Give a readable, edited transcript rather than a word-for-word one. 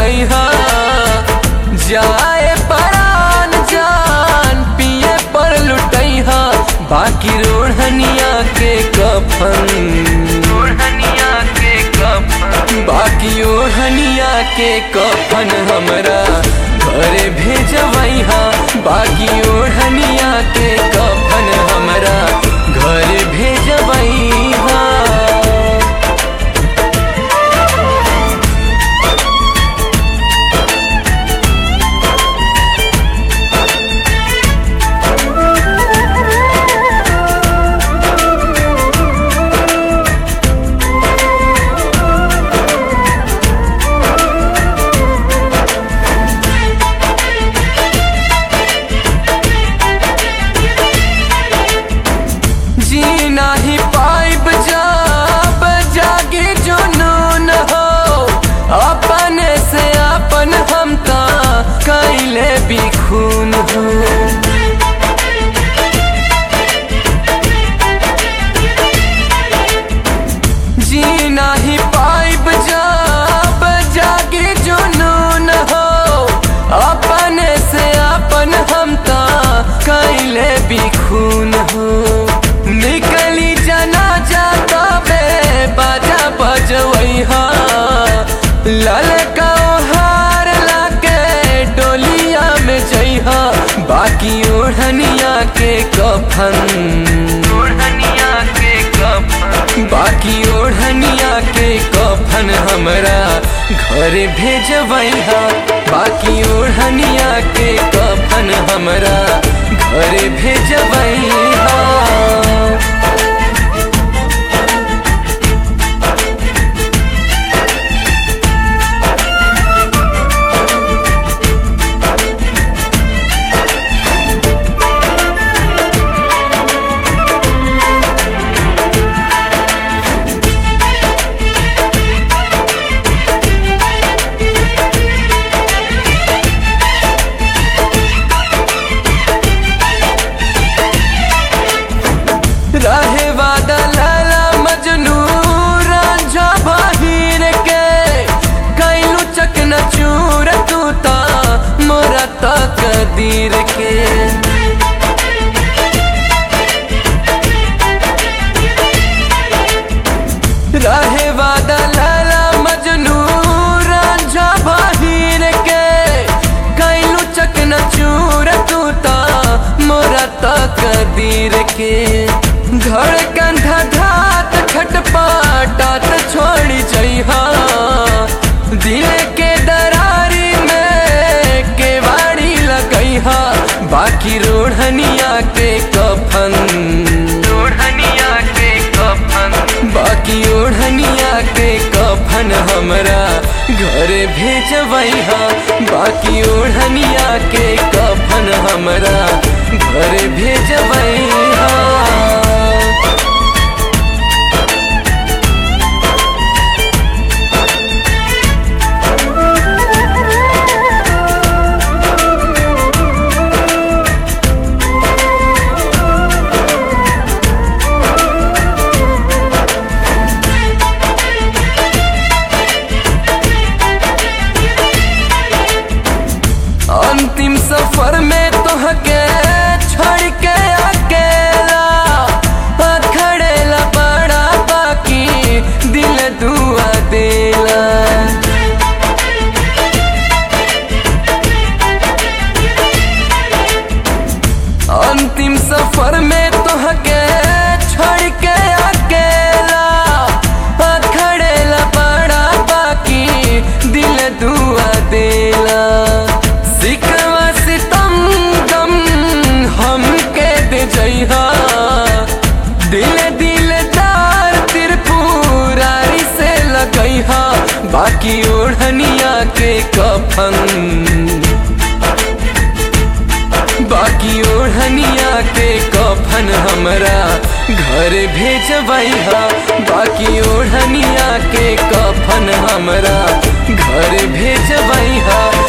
भेजवैहा जाए परान जान पिए पर लुटैहा बाकी रोढ़निया के कफन बाकी ओढ़निया के कफन हमरा घरे भेजवैहा बाकी ओढ़निया के कफन हमरा घरे भेजवैहा नहीं पाइब जब जागे जुनून हो अपने से अपन हम ता कैले बिखून हो जी नहीं पाइब जब जागे जुनून हो अपने से अपन हम ता कैले बिखून हो निकली जना जाता बे बाजा बजवैहा ललका हार लाके डोलिया में जइहा बाकी ओढ़निया के कफन बाकी ओढ़निया के कफन हमरा घरे भेजवैहा बाकी ओढ़निया के कफन हमरा घरे भेजवैहा रहे वादा लाला मजनू रांझा बाहिर के कैलू चकना चूर तू ता मोरा तकदीर के रहे वादा लाला मजनू रांझा बाहिर के कैलू चकना चूर तू ता मोरा तकदीर के धड़कन धात खटपटात छोड़ी जइहा दिल के दरारी में केवाड़ी लगैहा बाकी रोढ़निया के कफन बाकी ओढ़निया के कफन हमरा घरे भेजवैहा बाकी ओढ़निया के कफन हमरा घरे भेजवैहा अंतिम सफर में तोहके छोड़ के अकेला खड़ेला बड़ा बाकी दिल दुआ देला अंतिम सफर में तोहके छोड़ के अकेला खड़ेला बड़ा बाकी दिल दुआ देला सिकवा सितम गम हमके दे जइहा दिल दिलदार त्रिपुरारी से लगैहा बाकी ओढ़निया के कफन बाकी ओढ़निया के कफन हमरा घरे भेजवैहा बाकी ओढ़निया के कफन हमरा घरे भेजवैहा